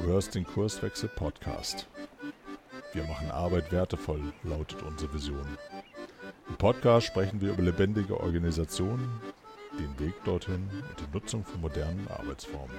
hörst den Kurswechsel Podcast. Wir machen Arbeit wertevoll, lautet unsere Vision. Im Podcast sprechen wir über lebendige Organisationen, den Weg dorthin und die Nutzung von modernen Arbeitsformen.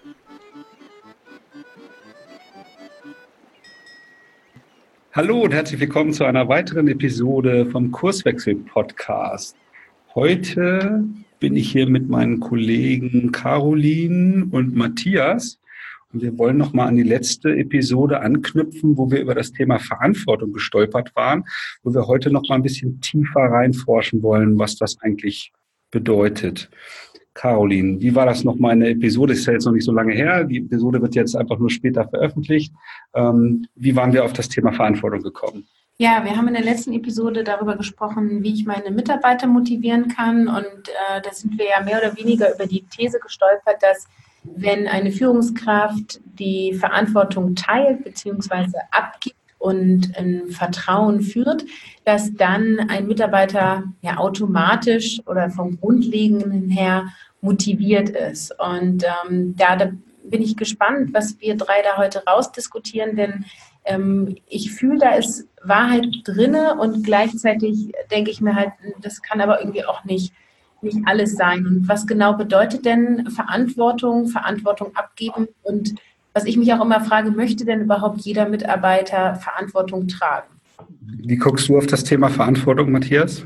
Hallo und herzlich willkommen zu einer weiteren Episode vom Kurswechsel Podcast. Heute bin ich hier mit meinen Kollegen Caroline und Matthias und wir wollen nochmal an die letzte Episode anknüpfen, wo wir über das Thema Verantwortung gestolpert waren, wo wir heute nochmal ein bisschen tiefer reinforschen wollen, was das eigentlich bedeutet. Caroline, wie war das nochmal in der Episode? Ist ja jetzt noch nicht so lange her. Die Episode wird jetzt einfach nur später veröffentlicht. Wie waren wir auf das Thema Verantwortung gekommen? Ja, wir haben in der letzten Episode darüber gesprochen, wie ich meine Mitarbeiter motivieren kann. Und da sind wir ja mehr oder weniger über die These gestolpert, dass wenn eine Führungskraft die Verantwortung teilt bzw. abgibt und in Vertrauen führt, dass dann ein Mitarbeiter ja automatisch oder vom Grundlegenden her motiviert ist. Und da bin ich gespannt, was wir drei da heute rausdiskutieren, denn ich fühle, da ist Wahrheit drinne und gleichzeitig denke ich mir halt, das kann aber irgendwie auch nicht alles sein. Und was genau bedeutet denn Verantwortung abgeben? Und was ich mich auch immer frage, möchte denn überhaupt jeder Mitarbeiter Verantwortung tragen? Wie guckst du auf das Thema Verantwortung, Matthias?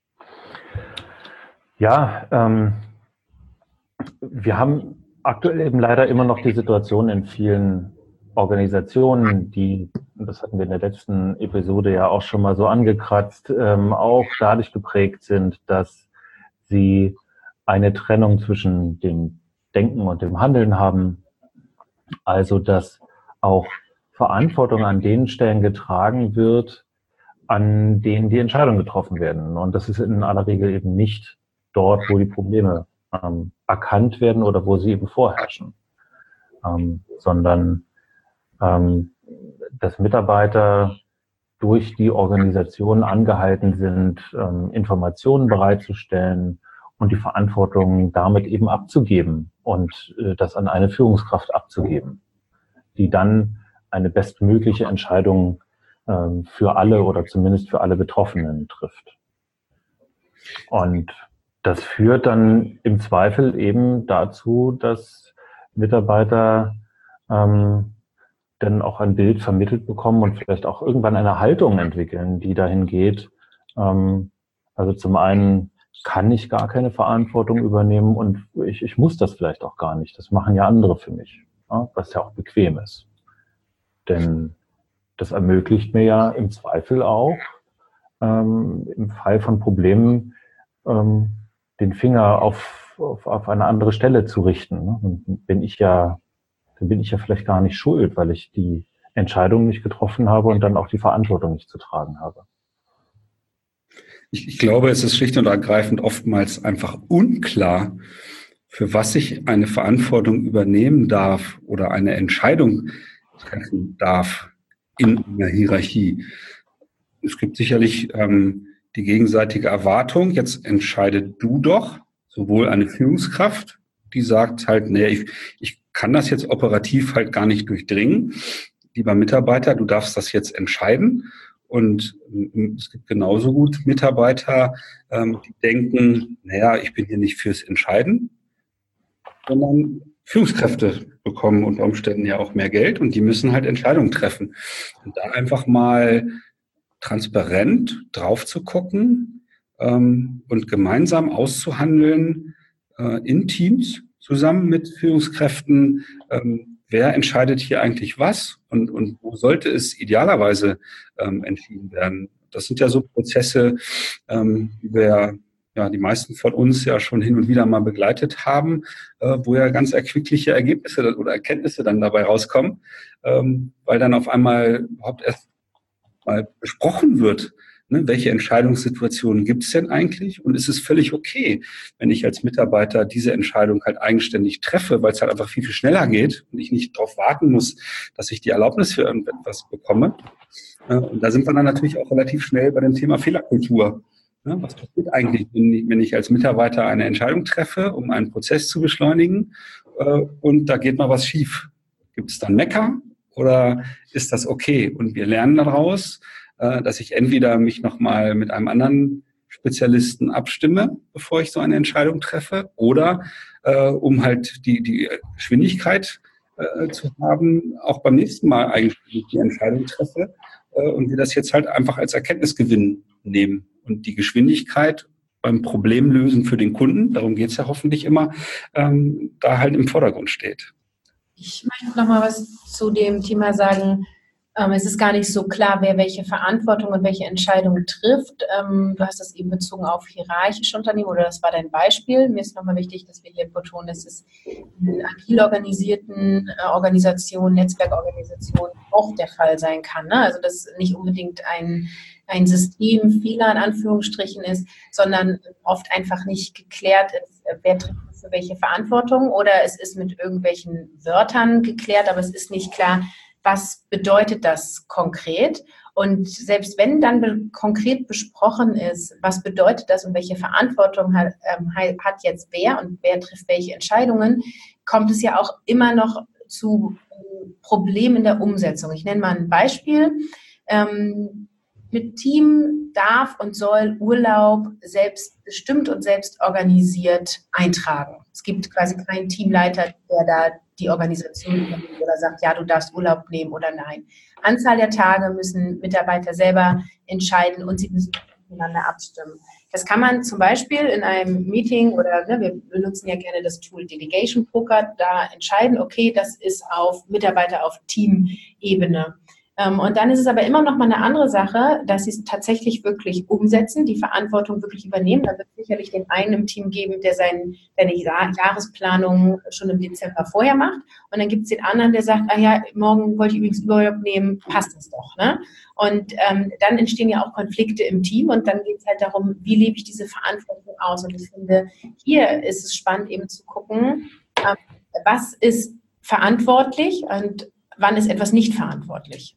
Ja, wir haben aktuell eben leider immer noch die Situation in vielen Organisationen, die, das hatten wir in der letzten Episode ja auch schon mal so angekratzt, auch dadurch geprägt sind, dass sie eine Trennung zwischen dem Denken und dem Handeln haben. Also, dass auch Verantwortung an den Stellen getragen wird, an denen die Entscheidungen getroffen werden. Und das ist in aller Regel eben nicht dort, wo die Probleme erkannt werden oder wo sie eben vorherrschen, sondern dass Mitarbeiter durch die Organisation angehalten sind, Informationen bereitzustellen und die Verantwortung damit eben abzugeben und das an eine Führungskraft abzugeben, die dann eine bestmögliche Entscheidung für alle oder zumindest für alle Betroffenen trifft. Und das führt dann im Zweifel eben dazu, dass Mitarbeiter dann auch ein Bild vermittelt bekommen und vielleicht auch irgendwann eine Haltung entwickeln, die dahin geht. Also zum einen kann ich gar keine Verantwortung übernehmen und ich muss das vielleicht auch gar nicht. Das machen ja andere für mich, was ja auch bequem ist. Denn das ermöglicht mir ja im Zweifel auch, im Fall von Problemen, den Finger auf eine andere Stelle zu richten. Und dann bin ich ja vielleicht gar nicht schuld, weil ich die Entscheidung nicht getroffen habe und dann auch die Verantwortung nicht zu tragen habe. Ich glaube, es ist schlicht und ergreifend oftmals einfach unklar, für was ich eine Verantwortung übernehmen darf oder eine Entscheidung treffen darf in einer Hierarchie. Es gibt sicherlich die gegenseitige Erwartung, jetzt entscheidest du doch, sowohl eine Führungskraft, die sagt halt, nee, ich kann das jetzt operativ halt gar nicht durchdringen. Lieber Mitarbeiter, du darfst das jetzt entscheiden. Und es gibt genauso gut Mitarbeiter, die denken, naja, ich bin hier nicht fürs Entscheiden, sondern Führungskräfte bekommen unter Umständen ja auch mehr Geld und die müssen halt Entscheidungen treffen. Und da einfach mal transparent drauf zu gucken und gemeinsam auszuhandeln in Teams zusammen mit Führungskräften, wer entscheidet hier eigentlich was und wo sollte es idealerweise entschieden werden. Das sind ja so Prozesse, die wir ja die meisten von uns ja schon hin und wieder mal begleitet haben, wo ja ganz erquickliche Ergebnisse oder Erkenntnisse dann dabei rauskommen, weil dann auf einmal überhaupt erst mal besprochen wird, ne, welche Entscheidungssituationen gibt es denn eigentlich? Und ist es völlig okay, wenn ich als Mitarbeiter diese Entscheidung halt eigenständig treffe, weil es halt einfach viel, viel schneller geht und ich nicht darauf warten muss, dass ich die Erlaubnis für irgendetwas bekomme. Und da sind wir dann natürlich auch relativ schnell bei dem Thema Fehlerkultur. Was passiert eigentlich, wenn ich als Mitarbeiter eine Entscheidung treffe, um einen Prozess zu beschleunigen und da geht mal was schief? Gibt es dann Mecker oder ist das okay? Und wir lernen daraus, dass ich entweder mich nochmal mit einem anderen Spezialisten abstimme, bevor ich so eine Entscheidung treffe, oder um halt die Geschwindigkeit zu haben, auch beim nächsten Mal eigentlich die Entscheidung treffe und wir das jetzt halt einfach als Erkenntnisgewinn nehmen. Und die Geschwindigkeit beim Problemlösen für den Kunden, darum geht es ja hoffentlich immer, da halt im Vordergrund steht. Ich möchte noch mal was zu dem Thema sagen. Es ist gar nicht so klar, wer welche Verantwortung und welche Entscheidungen trifft. Du hast das eben bezogen auf hierarchische Unternehmen oder das war dein Beispiel. Mir ist nochmal wichtig, dass wir hier betonen, dass es in agil organisierten Organisationen, Netzwerkorganisationen auch der Fall sein kann. Ne? Also dass nicht unbedingt ein Systemfehler in Anführungsstrichen ist, sondern oft einfach nicht geklärt ist, wer trägt für welche Verantwortung oder es ist mit irgendwelchen Wörtern geklärt, aber es ist nicht klar, was bedeutet das konkret? Und selbst wenn dann konkret besprochen ist, was bedeutet das und welche Verantwortung hat jetzt wer und wer trifft welche Entscheidungen, kommt es ja auch immer noch zu Problemen in der Umsetzung. Ich nenne mal ein Beispiel. Mit Team darf und soll Urlaub selbstbestimmt und selbst organisiert eintragen. Es gibt quasi keinen Teamleiter, der da die Organisation übernimmt oder sagt, ja, du darfst Urlaub nehmen oder nein. Anzahl der Tage müssen Mitarbeiter selber entscheiden und sie müssen miteinander abstimmen. Das kann man zum Beispiel in einem Meeting oder wir benutzen ja gerne das Tool Delegation Poker, da entscheiden, okay, das ist auf Mitarbeiter auf Teamebene. Und dann ist es aber immer noch mal eine andere Sache, dass sie es tatsächlich wirklich umsetzen, die Verantwortung wirklich übernehmen. Da wird es sicherlich den einen im Team geben, der seine Jahresplanung schon im Dezember vorher macht. Und dann gibt es den anderen, der sagt, morgen wollte ich übrigens Urlaub nehmen, passt das doch. Ne? Und dann entstehen ja auch Konflikte im Team und dann geht es halt darum, wie lebe ich diese Verantwortung aus. Und ich finde, hier ist es spannend eben zu gucken, was ist verantwortlich und wann ist etwas nicht verantwortlich.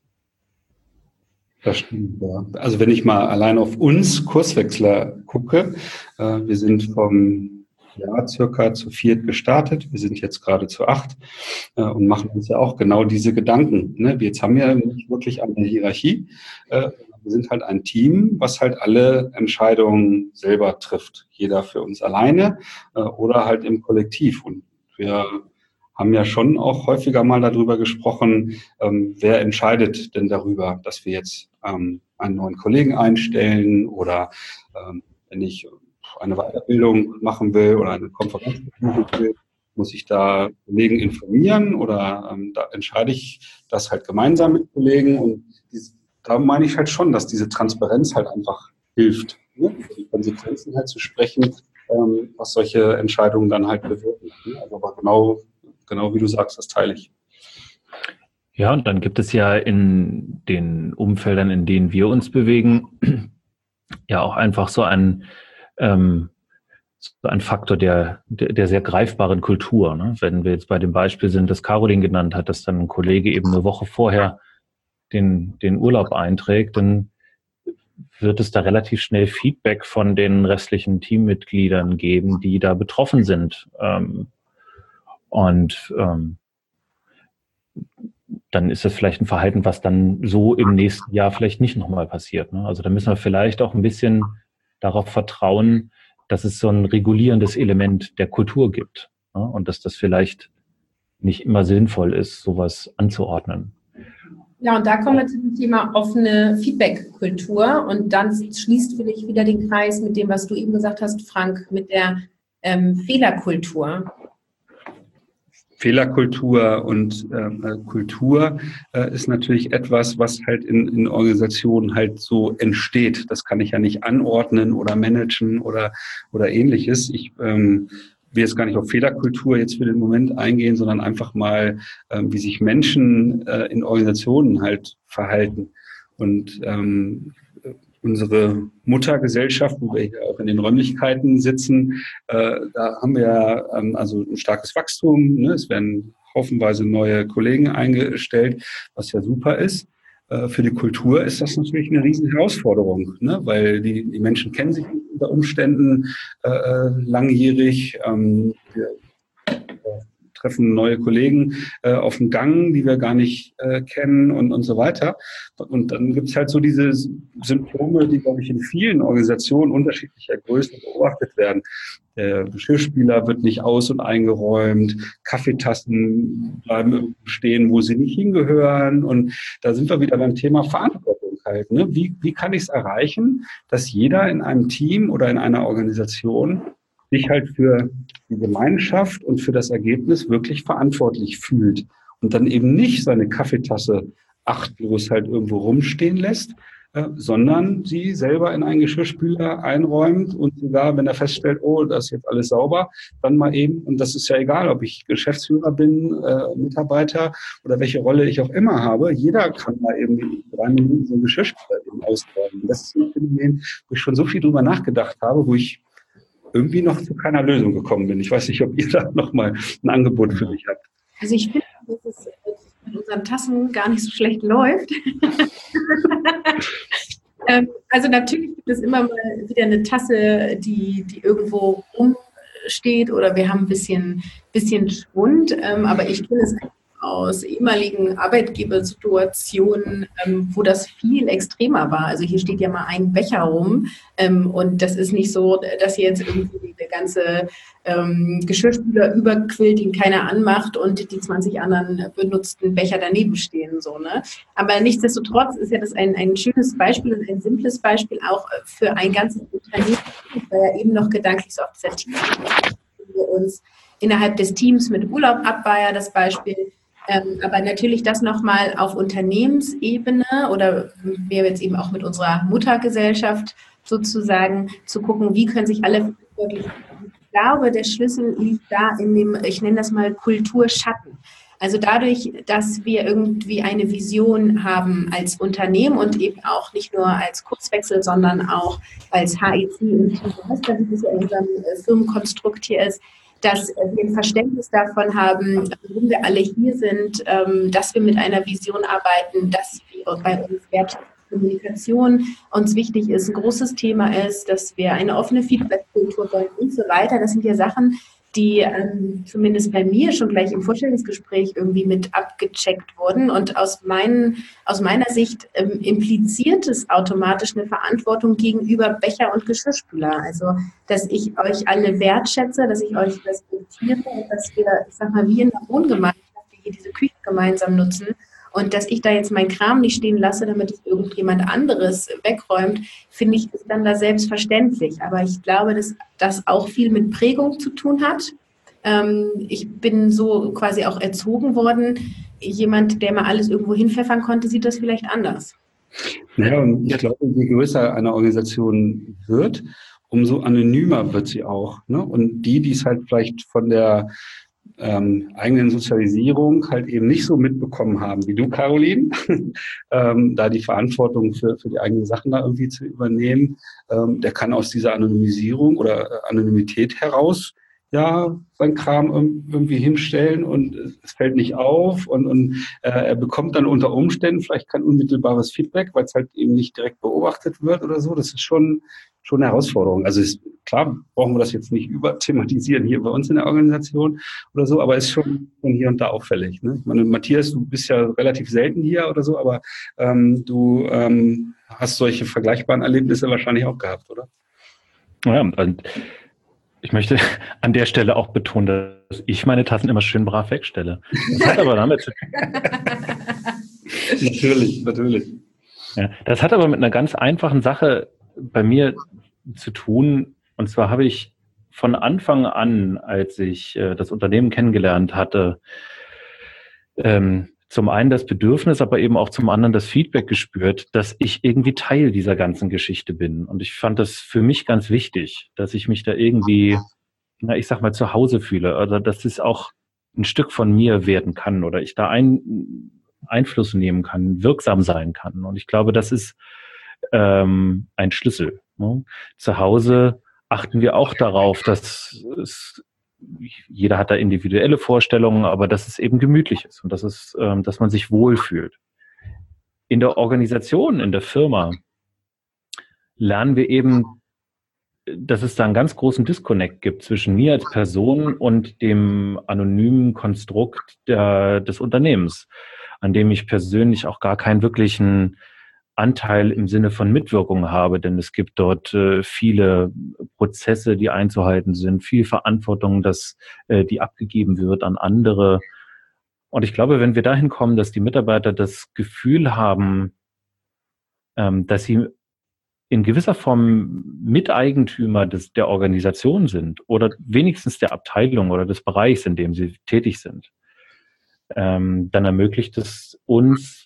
Das stimmt, ja. Also wenn ich mal allein auf uns Kurswechsler gucke, wir sind vom Jahr circa zu 4 gestartet, wir sind jetzt gerade zu 8 und machen uns ja auch genau diese Gedanken. Ne? Jetzt haben wir nicht wirklich eine Hierarchie, wir sind halt ein Team, was halt alle Entscheidungen selber trifft. Jeder für uns alleine oder halt im Kollektiv. Und wir haben ja schon auch häufiger mal darüber gesprochen, wer entscheidet denn darüber, dass wir jetzt einen neuen Kollegen einstellen oder wenn ich eine Weiterbildung machen will oder eine Konferenz machen will, muss ich da Kollegen informieren oder da entscheide ich das halt gemeinsam mit Kollegen und da meine ich halt schon, dass diese Transparenz halt einfach hilft, ne? Die Konsequenzen halt zu sprechen, was solche Entscheidungen dann halt bewirken. Ne? Also aber genau wie du sagst, das teile ich. Ja, und dann gibt es ja in den Umfeldern, in denen wir uns bewegen, ja auch einfach so ein Faktor der sehr greifbaren Kultur. Ne? Wenn wir jetzt bei dem Beispiel sind, das Caroline genannt hat, dass dann ein Kollege eben eine Woche vorher den Urlaub einträgt, dann wird es da relativ schnell Feedback von den restlichen Teammitgliedern geben, die da betroffen sind. Dann ist das vielleicht ein Verhalten, was dann so im nächsten Jahr vielleicht nicht nochmal passiert. Ne? Also da müssen wir vielleicht auch ein bisschen darauf vertrauen, dass es so ein regulierendes Element der Kultur gibt. Ne? Und dass das vielleicht nicht immer sinnvoll ist, sowas anzuordnen. Ja, und da kommen wir zu dem Thema offene Feedback-Kultur. Und dann schließt vielleicht wieder den Kreis mit dem, was du eben gesagt hast, Frank, mit der Fehlerkultur. Fehlerkultur und Kultur ist natürlich etwas, was halt in Organisationen halt so entsteht. Das kann ich ja nicht anordnen oder managen oder ähnliches. Ich will jetzt gar nicht auf Fehlerkultur jetzt für den Moment eingehen, sondern einfach mal, wie sich Menschen in Organisationen halt verhalten. Und unsere Muttergesellschaft, wo wir hier auch in den Räumlichkeiten sitzen, da haben wir also ein starkes Wachstum. Ne? Es werden haufenweise neue Kollegen eingestellt, was ja super ist. Für die Kultur ist das natürlich eine riesen Herausforderung, ne? Weil die Menschen kennen sich unter Umständen langjährig. Wir treffen neue Kollegen auf dem Gang, die wir gar nicht kennen und so weiter. Und dann gibt es halt so diese Symptome, die, glaube ich, in vielen Organisationen unterschiedlicher Größen beobachtet werden. Der Geschirrspüler wird nicht aus- und eingeräumt, Kaffeetassen bleiben stehen, wo sie nicht hingehören. Und da sind wir wieder beim Thema Verantwortung halt. Ne? Wie kann ich es erreichen, dass jeder in einem Team oder in einer Organisation sich halt für die Gemeinschaft und für das Ergebnis wirklich verantwortlich fühlt und dann eben nicht seine Kaffeetasse achtlos halt irgendwo rumstehen lässt, sondern sie selber in einen Geschirrspüler einräumt und sogar, wenn er feststellt, oh, das ist jetzt alles sauber, dann mal eben, und das ist ja egal, ob ich Geschäftsführer bin, Mitarbeiter oder welche Rolle ich auch immer habe, jeder kann mal eben in 3 Minuten so einen Geschirrspüler eben ausräumen. Das ist ein Phänomen, wo ich schon so viel drüber nachgedacht habe, wo ich irgendwie noch zu keiner Lösung gekommen bin. Ich weiß nicht, ob ihr da nochmal ein Angebot für mich habt. Also ich finde, dass es mit unseren Tassen gar nicht so schlecht läuft. Also natürlich gibt es immer mal wieder eine Tasse, die irgendwo rumsteht oder wir haben ein bisschen Schwund, aber ich kenne es aus ehemaligen Arbeitgebersituationen, wo das viel extremer war. Also hier steht ja mal ein Becher rum und das ist nicht so, dass hier jetzt irgendwie der ganze Geschirrspüler überquillt, den keiner anmacht und die 20 anderen benutzten Becher daneben stehen. So, ne? Aber nichtsdestotrotz ist ja das ein schönes Beispiel und ein simples Beispiel auch für ein ganzes Unternehmen. Ich war ja eben noch gedanklich so auf dieser Team, wir uns innerhalb des Teams mit Urlaub abweier, das Beispiel. Aber natürlich das nochmal auf Unternehmensebene oder wir jetzt eben auch mit unserer Muttergesellschaft sozusagen zu gucken, wie können sich alle wirklich. Ich glaube, der Schlüssel liegt da in dem, ich nenne das mal Kulturschatten. Also dadurch, dass wir irgendwie eine Vision haben als Unternehmen und eben auch nicht nur als Kurzwechsel, sondern auch als HEC und Teammaster, wie das ja in unserem Firmenkonstrukt hier ist, dass wir ein Verständnis davon haben, warum wir alle hier sind, dass wir mit einer Vision arbeiten, dass wir bei uns Kommunikation uns wichtig ist, ein großes Thema ist, dass wir eine offene Feedback-Kultur wollen und so weiter. Das sind ja Sachen, die zumindest bei mir schon gleich im Vorstellungsgespräch irgendwie mit abgecheckt wurden. Und aus meiner Sicht impliziert es automatisch eine Verantwortung gegenüber Becher und Geschirrspüler. Also, dass ich euch alle wertschätze, dass ich euch respektiere und dass wir, ich sag mal, wie in der Wohngemeinschaft, die hier diese Küche gemeinsam nutzen, und dass ich da jetzt meinen Kram nicht stehen lasse, damit es irgendjemand anderes wegräumt, finde ich, ist dann da selbstverständlich. Aber ich glaube, dass das auch viel mit Prägung zu tun hat. Ich bin so quasi auch erzogen worden. Jemand, der mal alles irgendwo hinpfeffern konnte, sieht das vielleicht anders. Naja, und ich glaube, je größer eine Organisation wird, umso anonymer wird sie auch. Ne? Und die es halt vielleicht von der eigenen Sozialisierung halt eben nicht so mitbekommen haben wie du, Caroline, da die Verantwortung für die eigenen Sachen da irgendwie zu übernehmen, der kann aus dieser Anonymisierung oder Anonymität heraus ja sein Kram irgendwie hinstellen und es fällt nicht auf und er bekommt dann unter Umständen vielleicht kein unmittelbares Feedback, weil es halt eben nicht direkt beobachtet wird oder so. Das ist schon eine Herausforderung. Also klar brauchen wir das jetzt nicht überthematisieren hier bei uns in der Organisation oder so, aber ist schon hier und da auffällig. Ne? Ich meine, Matthias, du bist ja relativ selten hier oder so, aber du hast solche vergleichbaren Erlebnisse wahrscheinlich auch gehabt, oder? Ja, und ich möchte an der Stelle auch betonen, dass ich meine Tassen immer schön brav wegstelle. Das hat aber damit zu tun. Natürlich. Ja, das hat aber mit einer ganz einfachen Sache bei mir zu tun. Und zwar habe ich von Anfang an, als ich das Unternehmen kennengelernt hatte, zum einen das Bedürfnis, aber eben auch zum anderen das Feedback gespürt, dass ich irgendwie Teil dieser ganzen Geschichte bin. Und ich fand das für mich ganz wichtig, dass ich mich da irgendwie, ich sag mal, zu Hause fühle. Also dass es auch ein Stück von mir werden kann oder ich da Einfluss nehmen kann, wirksam sein kann. Und ich glaube, das ist ein Schlüssel. Ne? Zu Hause achten wir auch darauf, dass jeder hat da individuelle Vorstellungen, aber dass es eben gemütlich ist und dass man sich wohlfühlt. In der Organisation, in der Firma lernen wir eben dass es da einen ganz großen Disconnect gibt zwischen mir als Person und dem anonymen Konstrukt des Unternehmens, an dem ich persönlich auch gar keinen wirklichen Anteil im Sinne von Mitwirkung habe, denn es gibt dort viele Prozesse, die einzuhalten sind, viel Verantwortung, die abgegeben wird an andere. Und ich glaube, wenn wir dahin kommen, dass die Mitarbeiter das Gefühl haben, dass sie in gewisser Form Miteigentümer der Organisation sind oder wenigstens der Abteilung oder des Bereichs, in dem sie tätig sind, dann ermöglicht es uns,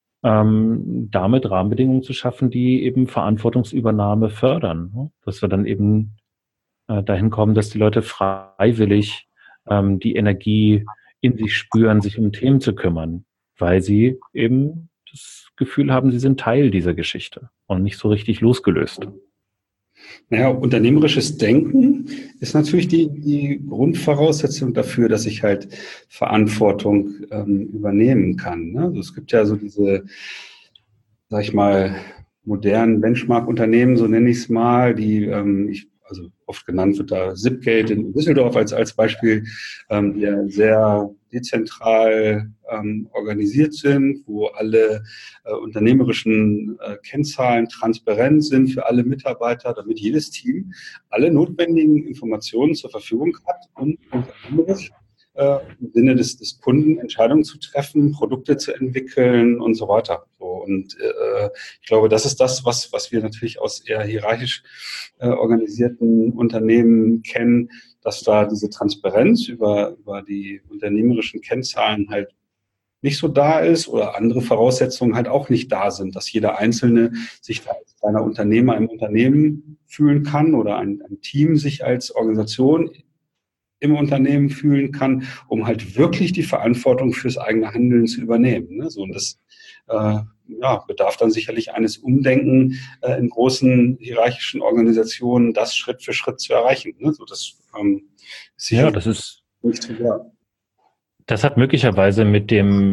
damit Rahmenbedingungen zu schaffen, die eben Verantwortungsübernahme fördern. Ne? Dass wir dann eben dahin kommen, dass die Leute freiwillig die Energie in sich spüren, sich um Themen zu kümmern, weil sie eben das Gefühl haben, sie sind Teil dieser Geschichte und nicht so richtig losgelöst. Naja, unternehmerisches Denken ist natürlich die Grundvoraussetzung dafür, dass ich halt Verantwortung übernehmen kann. Ne? Also es gibt ja so diese, sag ich mal, modernen Benchmark-Unternehmen, so nenne ich es mal, die also oft genannt wird da Zipgate in Düsseldorf als Beispiel, die ja sehr dezentral organisiert sind, wo alle unternehmerischen Kennzahlen transparent sind für alle Mitarbeiter, damit jedes Team alle notwendigen Informationen zur Verfügung hat, um unternehmerisch im Sinne des Kunden Entscheidungen zu treffen, Produkte zu entwickeln und so weiter. So, und ich glaube, das ist das, was wir natürlich aus eher hierarchisch organisierten Unternehmen kennen, dass da diese Transparenz über die unternehmerischen Kennzahlen halt nicht so da ist oder andere Voraussetzungen halt auch nicht da sind, dass jeder Einzelne sich da als kleiner Unternehmer im Unternehmen fühlen kann oder ein Team sich als Organisation im Unternehmen fühlen kann, um halt wirklich die Verantwortung fürs eigene Handeln zu übernehmen. Ne? So, und das bedarf dann sicherlich eines Umdenken in großen hierarchischen Organisationen, das Schritt für Schritt zu erreichen. Ne? So, das ist sicherlich das ist nicht trivial. Das hat möglicherweise mit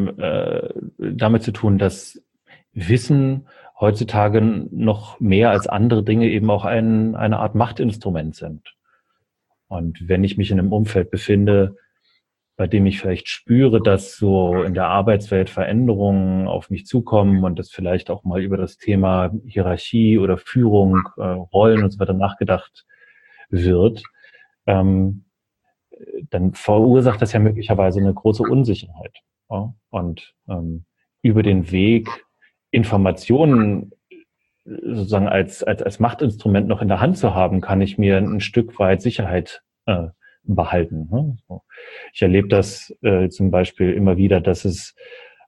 damit zu tun, dass Wissen heutzutage noch mehr als andere Dinge eben auch eine Art Machtinstrument sind. Und wenn ich mich in einem Umfeld befinde, bei dem ich vielleicht spüre, dass so in der Arbeitswelt Veränderungen auf mich zukommen und dass vielleicht auch mal über das Thema Hierarchie oder Führung, Rollen und so weiter nachgedacht wird, dann verursacht das ja möglicherweise eine große Unsicherheit. Ja? Und über den Weg, Informationen sozusagen als Machtinstrument noch in der Hand zu haben, kann ich mir ein Stück weit Sicherheit behalten. Ne? So. Ich erlebe das zum Beispiel immer wieder, dass es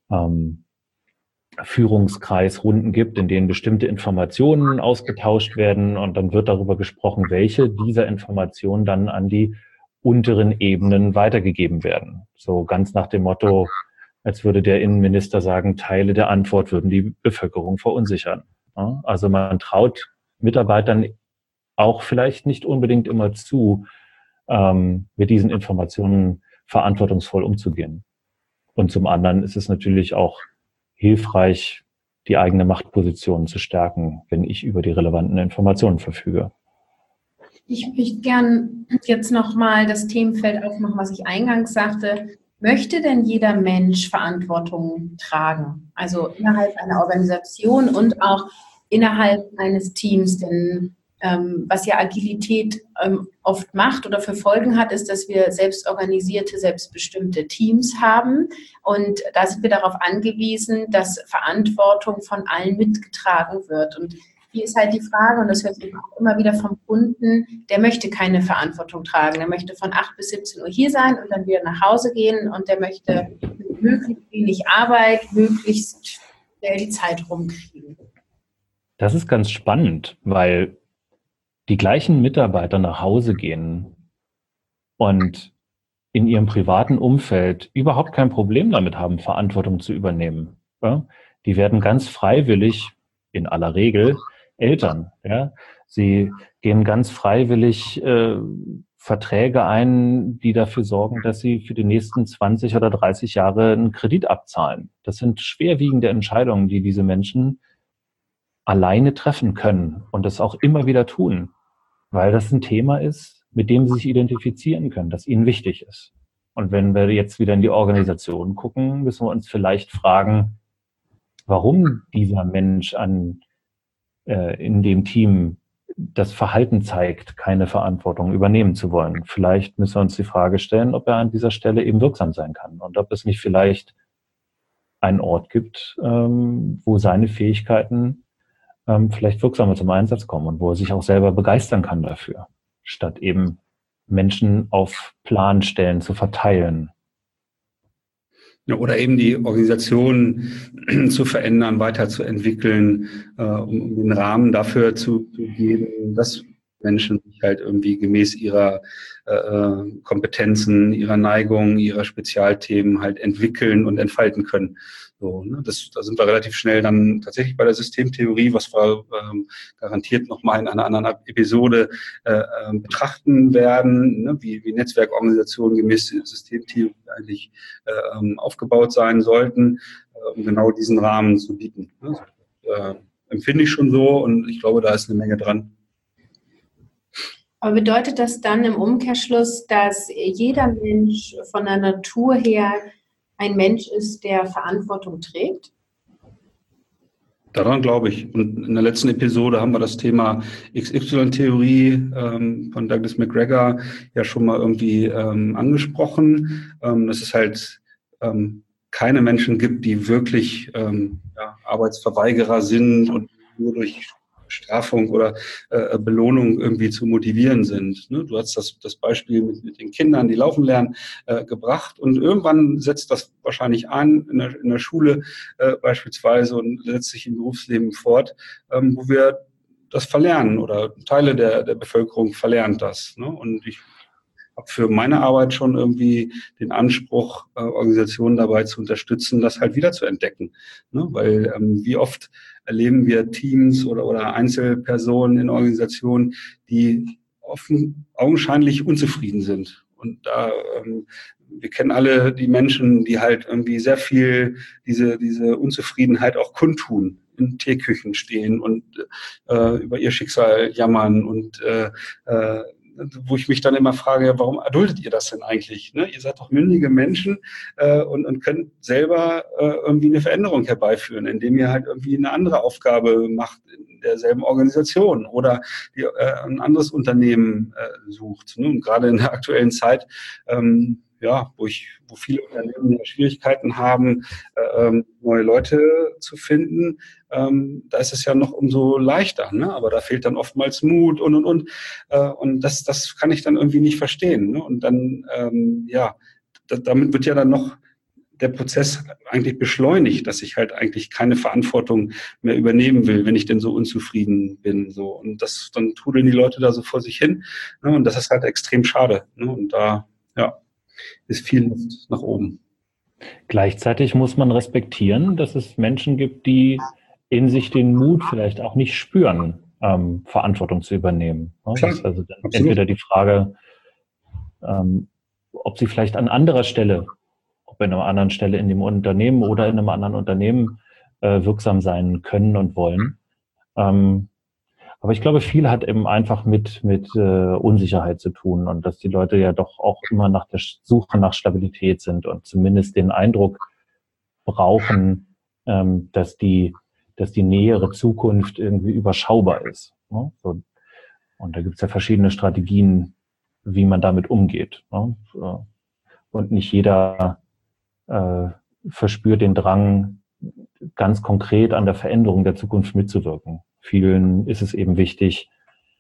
Führungskreisrunden gibt, in denen bestimmte Informationen ausgetauscht werden und dann wird darüber gesprochen, welche dieser Informationen dann an die unteren Ebenen weitergegeben werden. So ganz nach dem Motto, als würde der Innenminister sagen, Teile der Antwort würden die Bevölkerung verunsichern. Ja? Also man traut Mitarbeitern auch vielleicht nicht unbedingt immer zu, mit diesen Informationen verantwortungsvoll umzugehen. Und zum anderen ist es natürlich auch hilfreich, die eigene Machtposition zu stärken, wenn ich über die relevanten Informationen verfüge. Ich möchte gern jetzt nochmal das Themenfeld aufmachen, was ich eingangs sagte. Möchte denn jeder Mensch Verantwortung tragen? Also innerhalb einer Organisation und auch innerhalb eines Teams? Denn was ja Agilität oft macht oder für Folgen hat, ist, dass wir selbstorganisierte, selbstbestimmte Teams haben. Und da sind wir darauf angewiesen, dass Verantwortung von allen mitgetragen wird. Und hier ist halt die Frage, und das hört man auch immer wieder vom Kunden, der möchte keine Verantwortung tragen. Der möchte von 8 bis 17 Uhr hier sein und dann wieder nach Hause gehen und der möchte mit möglichst wenig Arbeit möglichst schnell die Zeit rumkriegen. Das ist ganz spannend, weil die gleichen Mitarbeiter nach Hause gehen und in ihrem privaten Umfeld überhaupt kein Problem damit haben, Verantwortung zu übernehmen. Ja? Die werden ganz freiwillig, in aller Regel, Eltern. Ja? Sie gehen ganz freiwillig Verträge ein, die dafür sorgen, dass sie für die nächsten 20 oder 30 Jahre einen Kredit abzahlen. Das sind schwerwiegende Entscheidungen, die diese Menschen alleine treffen können und das auch immer wieder tun. weil das ein Thema ist, mit dem sie sich identifizieren können, das ihnen wichtig ist. Und wenn wir jetzt wieder in die Organisation gucken, müssen wir uns vielleicht fragen, warum dieser Mensch in dem Team das Verhalten zeigt, keine Verantwortung übernehmen zu wollen. Vielleicht müssen wir uns die Frage stellen, ob er an dieser Stelle eben wirksam sein kann und ob es nicht vielleicht einen Ort gibt, wo seine Fähigkeiten vielleicht wirksamer zum Einsatz kommen und wo er sich auch selber begeistern kann dafür, statt eben Menschen auf Planstellen zu verteilen. Ja, oder eben die Organisation zu verändern, weiterzuentwickeln, um den Rahmen dafür zu geben, dass Menschen sich halt irgendwie gemäß ihrer Kompetenzen, ihrer Neigung, ihrer Spezialthemen halt entwickeln und entfalten können. So, ne? Da sind wir relativ schnell dann tatsächlich bei der Systemtheorie, was wir garantiert nochmal in einer anderen Episode betrachten werden, ne? Wie Netzwerkorganisationen gemäß Systemtheorie eigentlich aufgebaut sein sollten, um genau diesen Rahmen zu bieten. Ne? Empfinde ich schon so und ich glaube, da ist eine Menge dran. Aber bedeutet das dann im Umkehrschluss, dass jeder Mensch von der Natur her ein Mensch ist, der Verantwortung trägt? Daran glaube ich. Und in der letzten Episode haben wir das Thema XY-Theorie von Douglas McGregor ja schon mal irgendwie angesprochen. Dass es halt keine Menschen gibt, die wirklich Arbeitsverweigerer sind und nur durch Bestrafung oder Belohnung irgendwie zu motivieren sind. Ne? Du hast das Beispiel mit den Kindern, die laufen lernen, gebracht und irgendwann setzt das wahrscheinlich an in der Schule beispielsweise und setzt sich im Berufsleben fort, wo wir das verlernen oder Teile der Bevölkerung verlernt das. Ne? Und ich habe für meine Arbeit schon irgendwie den Anspruch, Organisationen dabei zu unterstützen, das halt wieder zu entdecken. Ne? Weil wie oft erleben wir Teams oder Einzelpersonen in Organisationen, die augenscheinlich unzufrieden sind. Und da wir kennen alle die Menschen, die halt irgendwie sehr viel diese Unzufriedenheit auch kundtun, in Teeküchen stehen und über ihr Schicksal jammern und wo ich mich dann immer frage, warum erduldet ihr das denn eigentlich? Ne? Ihr seid doch mündige Menschen und könnt selber irgendwie eine Veränderung herbeiführen, indem ihr halt irgendwie eine andere Aufgabe macht in derselben Organisation oder ein anderes Unternehmen sucht. Ne? Und gerade in der aktuellen Zeit, wo viele Unternehmen Schwierigkeiten haben, neue Leute zu finden, da ist es ja noch umso leichter, ne? Aber da fehlt dann oftmals Mut und das kann ich dann irgendwie nicht verstehen, ne? Und dann, damit wird ja dann noch der Prozess eigentlich beschleunigt, dass ich halt eigentlich keine Verantwortung mehr übernehmen will, wenn ich denn so unzufrieden bin, so. Und dann trudeln die Leute da so vor sich hin, ne? Und das ist halt extrem schade, ne? Und da, ist viel Luft nach oben. Gleichzeitig muss man respektieren, dass es Menschen gibt, die in sich den Mut vielleicht auch nicht spüren, Verantwortung zu übernehmen. Das ist also dann entweder die Frage, ob sie vielleicht an anderer Stelle, ob in einer anderen Stelle in dem Unternehmen oder in einem anderen Unternehmen wirksam sein können und wollen. Aber ich glaube, viel hat eben einfach mit Unsicherheit zu tun und dass die Leute ja doch auch immer nach der Suche nach Stabilität sind und zumindest den Eindruck brauchen, dass die nähere Zukunft irgendwie überschaubar ist. Ne? So. Und da gibt es ja verschiedene Strategien, wie man damit umgeht. Ne? Und nicht jeder verspürt den Drang, ganz konkret an der Veränderung der Zukunft mitzuwirken. Vielen ist es eben wichtig,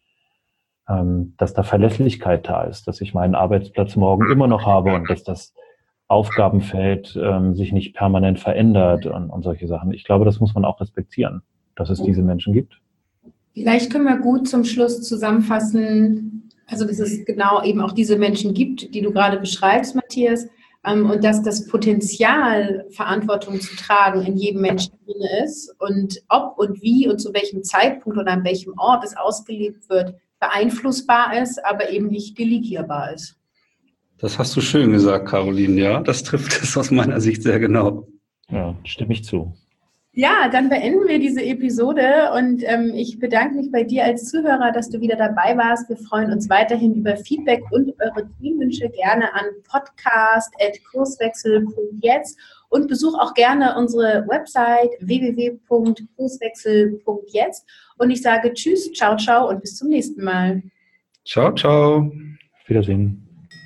dass da Verlässlichkeit da ist, dass ich meinen Arbeitsplatz morgen immer noch habe und dass das Aufgabenfeld sich nicht permanent verändert und solche Sachen. Ich glaube, das muss man auch respektieren, dass es diese Menschen gibt. Vielleicht können wir gut zum Schluss zusammenfassen, also dass es genau eben auch diese Menschen gibt, die du gerade beschreibst, Matthias, und dass das Potenzial, Verantwortung zu tragen, in jedem Menschen drin ist und ob und wie und zu welchem Zeitpunkt oder an welchem Ort es ausgelebt wird, beeinflussbar ist, aber eben nicht delegierbar ist. Das hast du schön gesagt, Caroline. Ja, das trifft es aus meiner Sicht sehr genau. Ja, stimme ich zu. Ja, dann beenden wir diese Episode und ich bedanke mich bei dir als Zuhörer, dass du wieder dabei warst. Wir freuen uns weiterhin über Feedback und eure Themenwünsche gerne an podcast@kurswechsel.jetzt und besuch auch gerne unsere Website www.kurswechsel.jetzt und ich sage Tschüss, ciao, ciao und bis zum nächsten Mal. Ciao, ciao. Auf Wiedersehen.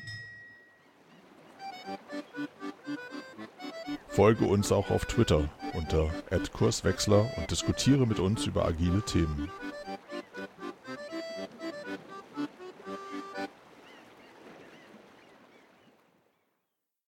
Folge uns auch auf Twitter unter @Kurswechsler und diskutiere mit uns über agile Themen.